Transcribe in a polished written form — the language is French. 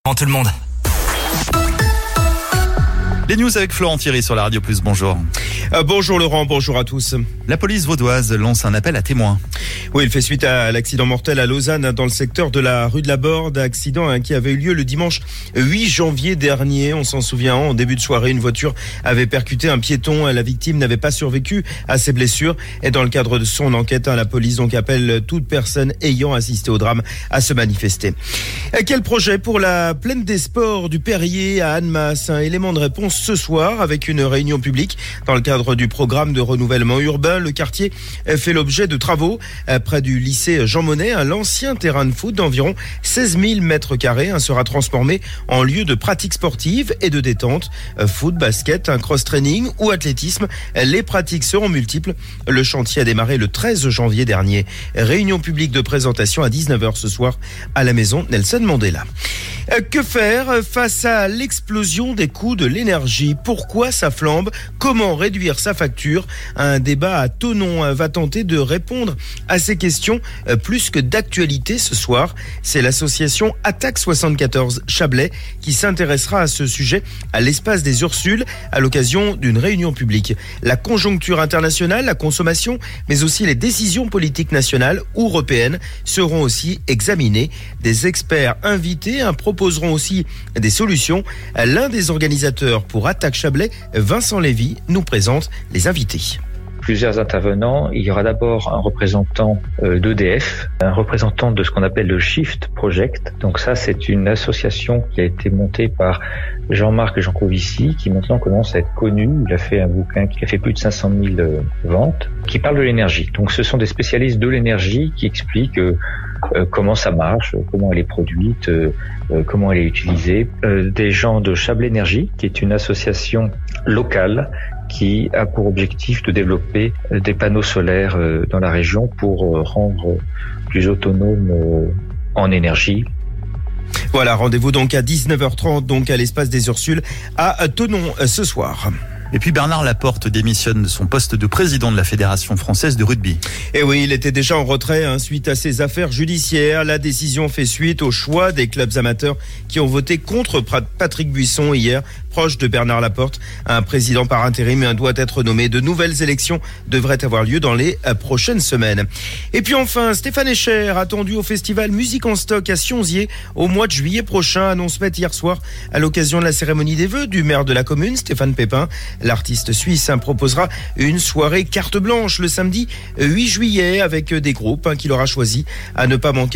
Tout le monde. Les news avec Florent Thierry sur la Radio Plus, bonjour. Bonjour Laurent, bonjour à tous. La police vaudoise lance un appel à témoins. Oui, il fait suite à l'accident mortel à Lausanne dans le secteur de la rue de la Borde, accident qui avait eu lieu le dimanche 8 janvier dernier. On s'en souvient, en début de soirée, une voiture avait percuté un piéton. La victime n'avait pas survécu à ses blessures. Et dans le cadre de son enquête, la police donc appelle toute personne ayant assisté au drame à se manifester. Quel projet pour la plaine des sports du Perrier à Annemasse? Un élément de réponse ce soir avec une réunion publique dans le cadre du programme de renouvellement urbain. Le quartier fait l'objet de travaux près du lycée Jean Monnet. L'ancien terrain de foot d'environ 16 000 mètres carrés sera transformé en lieu de pratique sportive et de détente. Foot, basket, cross-training ou athlétisme, les pratiques seront multiples. Le chantier a démarré le 13 janvier dernier. Réunion publique de présentation à 19h ce soir à la maison Nelson Mandela. Que faire face à l'explosion des coûts de l'énergie? Pourquoi ça flambe? Comment réduire sa facture? Un débat à Thonon va tenter de répondre à ces questions plus que d'actualité ce soir. C'est l'association Attaque 74 Chablais qui s'intéressera à ce sujet à l'espace des Ursules à l'occasion d'une réunion publique. La conjoncture internationale, la consommation, mais aussi les décisions politiques nationales ou européennes seront aussi examinées. Des experts invités proposeront aussi des solutions. L'un des organisateurs pour Attaque Chablais, Vincent Lévy, nous présente les invités. Plusieurs intervenants. Il y aura d'abord un représentant d'EDF, un représentant de ce qu'on appelle le Shift Project. Donc ça, c'est une association qui a été montée par Jean-Marc Jancovici, qui maintenant commence à être connu. Il a fait un bouquin qui a fait plus de 500 000 ventes, qui parle de l'énergie. Donc ce sont des spécialistes de l'énergie qui expliquent comment ça marche, comment elle est produite, comment elle est utilisée. Des gens de Chablais Énergie, qui est une association locale qui a pour objectif de développer des panneaux solaires dans la région pour rendre plus autonome en énergie. Voilà, rendez-vous donc à 19h30 donc à l'espace des Ursules à Thonon ce soir. Et puis Bernard Laporte démissionne de son poste de président de la Fédération française de rugby. Et oui, il était déjà en retrait suite à ses affaires judiciaires. La décision fait suite au choix des clubs amateurs qui ont voté contre Patrick Buisson hier, proche de Bernard Laporte. Un président par intérim doit être nommé. De nouvelles élections devraient avoir lieu dans les prochaines semaines. Et puis enfin, Stéphane Escher, attendu au festival Musique en Stock à Sionzier au mois de juillet prochain. Annonce faite hier soir à l'occasion de la cérémonie des vœux du maire de la commune, Stéphane Pépin. L'artiste suisse proposera une soirée carte blanche le samedi 8 juillet avec des groupes qu'il aura choisi à ne pas manquer.